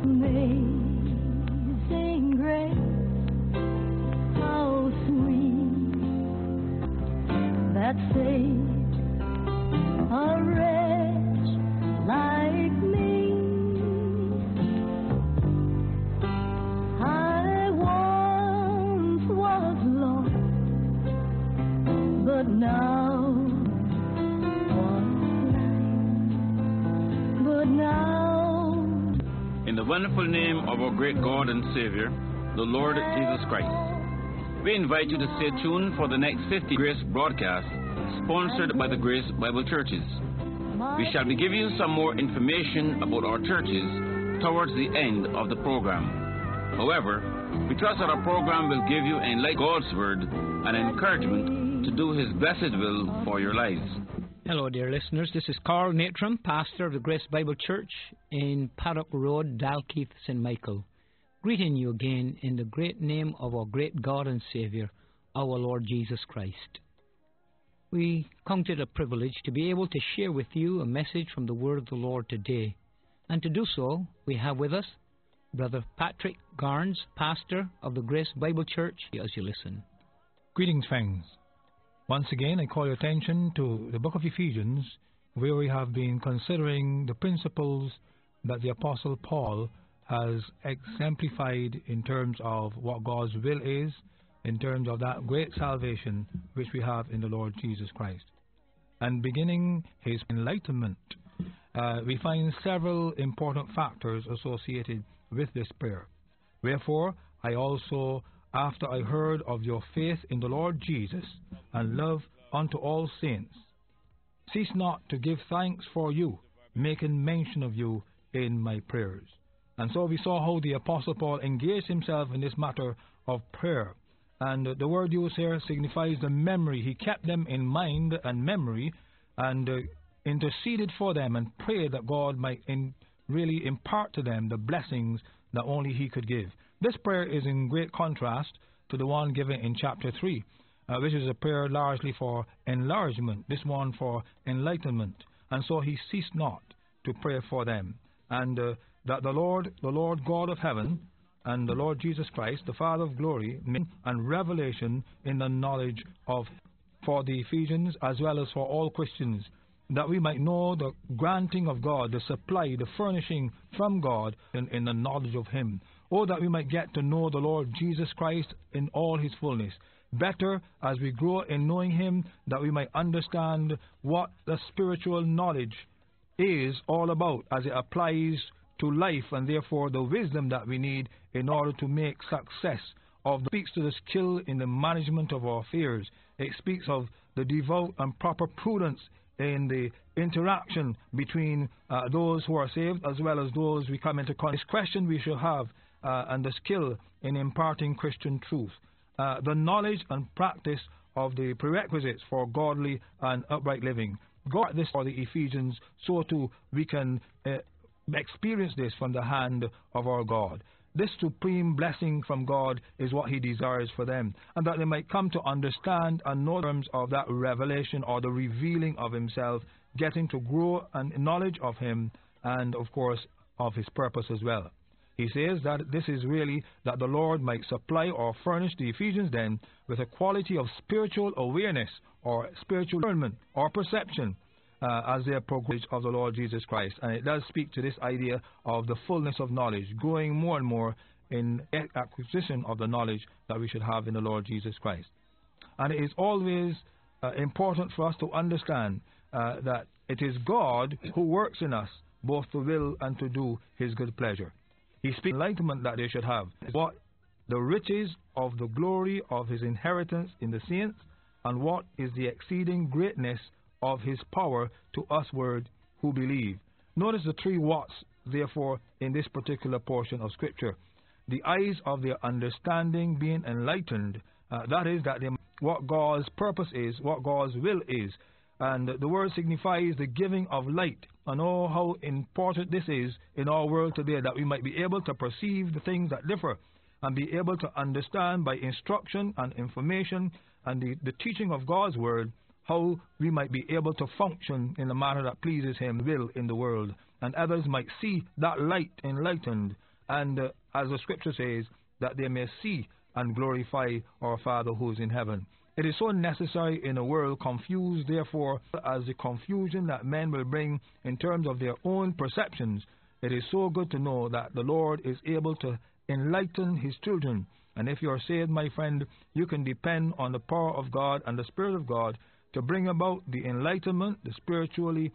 Amazing grace, how sweet that saved a wretch like me. I once was lost, but now was blind, but now. In the wonderful name of our great God and Savior, the Lord Jesus Christ, we invite you to stay tuned for the next 50 Grace broadcasts sponsored by the Grace Bible Churches. We shall be giving you some more information about our churches towards the end of the program. However, we trust that our program will give you enlightenment God's Word and encouragement to do His blessed will for your lives. Hello, dear listeners. This is Carl Natram, pastor of the Grace Bible Church in Paddock Road, Dalkeith, St. Michael, greeting you again in the great name of our great God and Saviour, our Lord Jesus Christ. We count it a privilege to be able to share with you a message from the Word of the Lord today. And to do so, we have with us Brother Patrick Garnes, pastor of the Grace Bible Church, as you listen. Greetings, friends. Once again, I call your attention to the book of Ephesians, where we have been considering the principles that the Apostle Paul has exemplified in terms of what God's will is, in terms of that great salvation which we have in the Lord Jesus Christ. And beginning his enlightenment, we find several important factors associated with this prayer. Wherefore, I also, after I heard of your faith in the Lord Jesus and love unto all saints, cease not to give thanks for you, making mention of you in my prayers. And so we saw how the Apostle Paul engaged himself in this matter of prayer. And the word used here signifies the memory. He kept them in mind and memory and interceded for them and prayed that God might really impart to them the blessings that only He could give. This prayer is in great contrast to the one given in chapter 3, which is a prayer largely for enlargement, this one for enlightenment. And so he ceased not to pray for them. And that the Lord God of heaven, and the Lord Jesus Christ, the Father of glory, and revelation in the knowledge of, for the Ephesians as well as for all Christians, that we might know the granting of God, the supply, the furnishing from God in the knowledge of Him. Oh, that we might get to know the Lord Jesus Christ in all His fullness. Better as we grow in knowing Him, that we might understand what the spiritual knowledge is all about as it applies to life, and therefore the wisdom that we need in order to make success of. It speaks to the skill in the management of our affairs. It speaks of the devout and proper prudence in the interaction between those who are saved as well as those we come into contact. This question we shall have and the skill in imparting Christian truth. The knowledge and practice of the prerequisites for godly and upright living. God, this for the Ephesians, so too we can experience this from the hand of our God. This supreme blessing from God is what He desires for them, and that they might come to understand and know terms of that revelation or the revealing of Himself, getting to grow in knowledge of Him and, of course, of His purpose as well. He says that this is really that the Lord might supply or furnish the Ephesians then with a quality of spiritual awareness or spiritual discernment or perception as they progress of the Lord Jesus Christ. And it does speak to this idea of the fullness of knowledge, growing more and more in acquisition of the knowledge that we should have in the Lord Jesus Christ. And it is always important for us to understand that it is God who works in us both to will and to do His good pleasure. He speaks enlightenment that they should have. What the riches of the glory of His inheritance in the saints, and what is the exceeding greatness of His power to usward who believe. Notice the 3 whats, therefore, in this particular portion of Scripture. The eyes of their understanding being enlightened, that is, that what God's purpose is, what God's will is. And the word signifies the giving of light. And oh, how important this is in our world today, that we might be able to perceive the things that differ and be able to understand by instruction and information and the teaching of God's word, how we might be able to function in a manner that pleases Him will in the world, and others might see that light enlightened and as the scripture says, that they may see and glorify our Father who is in heaven. It is so necessary in a world confused, therefore, as the confusion that men will bring in terms of their own perceptions. It is so good to know that the Lord is able to enlighten His children. And if you are saved, my friend, you can depend on the power of God and the Spirit of God to bring about the enlightenment, the spiritually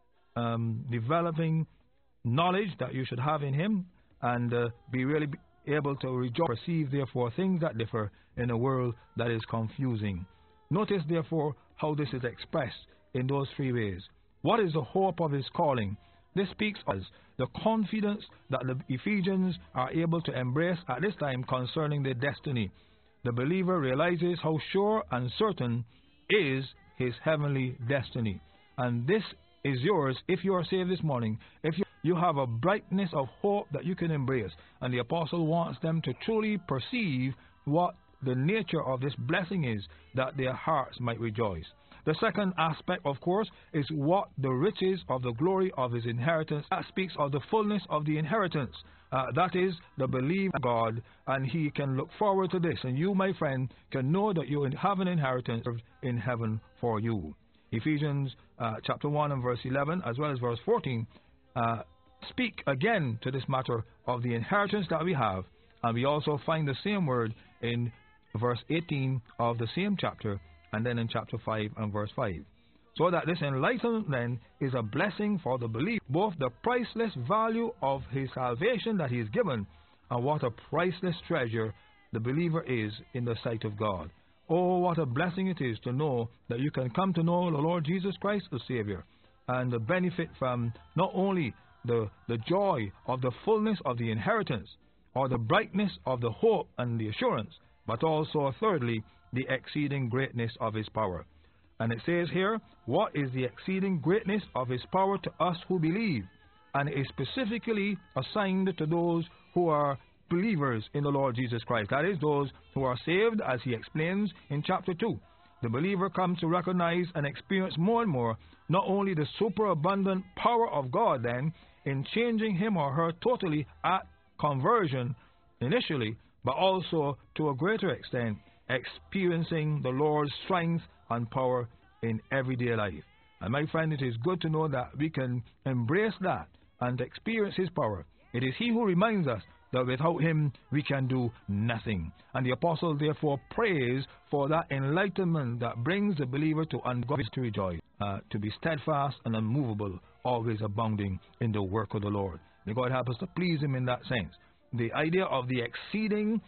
developing knowledge that you should have in Him, and be really able to rejoice, perceive, therefore, things that differ in a world that is confusing. Notice, therefore, how this is expressed in those three ways. What is the hope of His calling? This speaks of the confidence that the Ephesians are able to embrace at this time concerning their destiny. The believer realizes how sure and certain is his heavenly destiny. And this is yours if you are saved this morning. If you have a brightness of hope that you can embrace. And the apostle wants them to truly perceive what the nature of this blessing is, that their hearts might rejoice. The second aspect, of course, is what the riches of the glory of His inheritance. That speaks of the fullness of the inheritance. That is the belief in God, and He can look forward to this. And you, my friend, can know that you have an inheritance in heaven for you. Ephesians chapter 1 and verse 11, as well as verse 14, speak again to this matter of the inheritance that we have. And we also find the same word in verse 18 of the same chapter, and then in chapter 5 and verse 5. So that this enlightenment then is a blessing for the believer, both the priceless value of his salvation that he is given, and what a priceless treasure the believer is in the sight of God. Oh, what a blessing it is to know that you can come to know the Lord Jesus Christ as Savior, and benefit from not only the joy of the fullness of the inheritance, or the brightness of the hope and the assurance, but also, thirdly, the exceeding greatness of His power. And it says here, what is the exceeding greatness of His power to us who believe? And it is specifically assigned to those who are believers in the Lord Jesus Christ. That is, those who are saved, as He explains in chapter 2. The believer comes to recognize and experience more and more not only the superabundant power of God then in changing him or her totally at conversion initially, but also to a greater extent experiencing the Lord's strength and power in everyday life. And my friend, it is good to know that we can embrace that and experience His power. It is He who reminds us that without Him we can do nothing. And the apostle therefore prays for that enlightenment that brings the believer to ungodliness to rejoice, to be steadfast and unmovable, always abounding in the work of the Lord. May God help us to please Him in that sense. The idea of the exceeding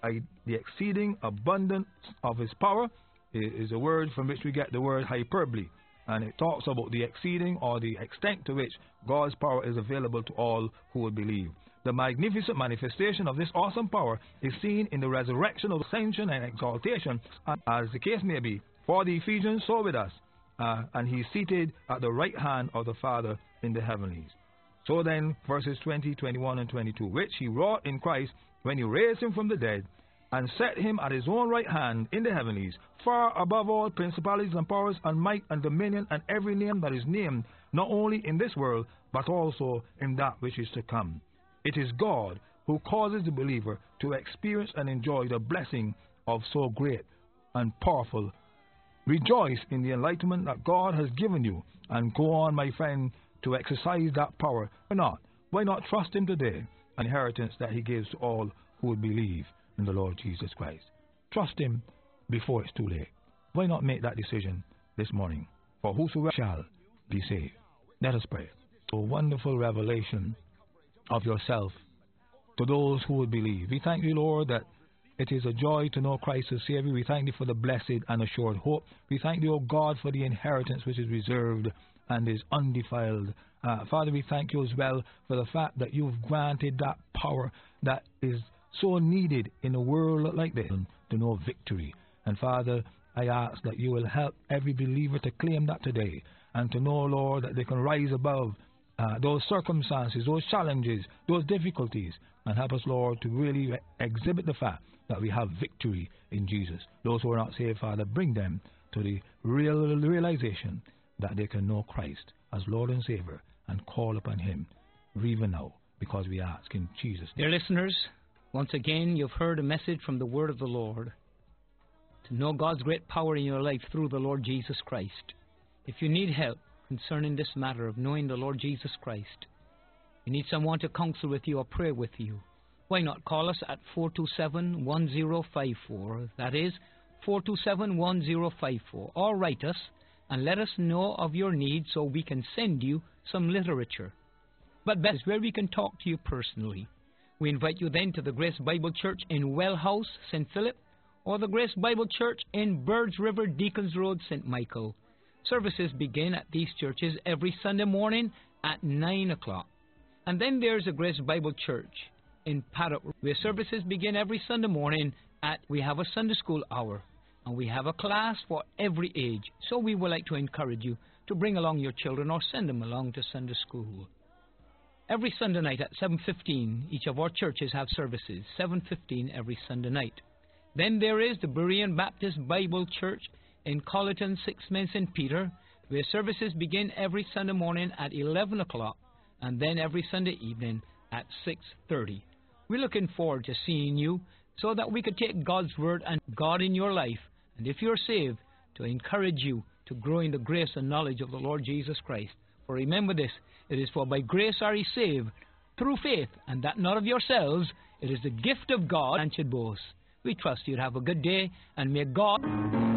abundance of His power is a word from which we get the word hyperbole, and it talks about the exceeding or the extent to which God's power is available to all who will believe. The magnificent manifestation of this awesome power is seen in the resurrection of ascension and exaltation, as the case may be, for the Ephesians, so with us, and He's seated at the right hand of the Father in the heavenlies. So then, verses 20, 21, and 22, which He wrought in Christ when He raised Him from the dead, and set Him at His own right hand in the heavenlies, far above all principalities and powers and might and dominion and every name that is named, not only in this world, but also in that which is to come. It is God who causes the believer to experience and enjoy the blessing of so great and powerful. Rejoice in the enlightenment that God has given you, and go on, my friend, to exercise that power. Why not? Why not trust Him today, an inheritance that He gives to all who would believe in the Lord Jesus Christ? Trust Him before it's too late. Why not make that decision this morning? For whosoever shall be saved. Let us pray. A wonderful revelation of yourself to those who would believe. We thank you, Lord, that it is a joy to know Christ as Savior. We thank you for the blessed and assured hope. We thank you, O God, for the inheritance which is reserved and is undefiled. Father, we thank you as well for the fact that you've granted that power that is so needed in a world like this to know victory. And Father, I ask that you will help every believer to claim that today, and to know, Lord, that they can rise above those circumstances, those challenges, those difficulties, and help us, Lord, to really exhibit the fact that we have victory in Jesus. Those who are not saved, Father, bring them to the realization that they can know Christ as Lord and Savior and call upon Him even now. because we ask in Jesus' name. Dear listeners, once again, you've heard a message from the Word of the Lord to know God's great power in your life through the Lord Jesus Christ. If you need help concerning this matter of knowing the Lord Jesus Christ, you need someone to counsel with you or pray with you, why not call us at 427-1054. That is 427-1054. Or write us and let us know of your needs so we can send you some literature. But best is where we can talk to you personally. We invite you then to the Grace Bible Church in Well House, St. Philip, or the Grace Bible Church in Birds River, Deacons Road, St. Michael. Services begin at these churches every Sunday morning at 9 o'clock. And then there's the Grace Bible Church in Paddock, where services begin every Sunday morning we have a Sunday school hour, and we have a class for every age. So we would like to encourage you to bring along your children or send them along to Sunday school. Every Sunday night at 7:15, each of our churches have services, 7:15 every Sunday night. Then there is the Berean Baptist Bible Church in Colleton, 6 Men St. Peter, where services begin every Sunday morning at 11 o'clock, and then every Sunday evening at 6:30. We're looking forward to seeing you so that we could take God's Word and God in your life, and if you're saved, to encourage you to grow in the grace and knowledge of the Lord Jesus Christ. For remember this, it is for by grace are ye saved, through faith, and that not of yourselves, it is the gift of God, and should boast. We trust you'd have a good day, and may God...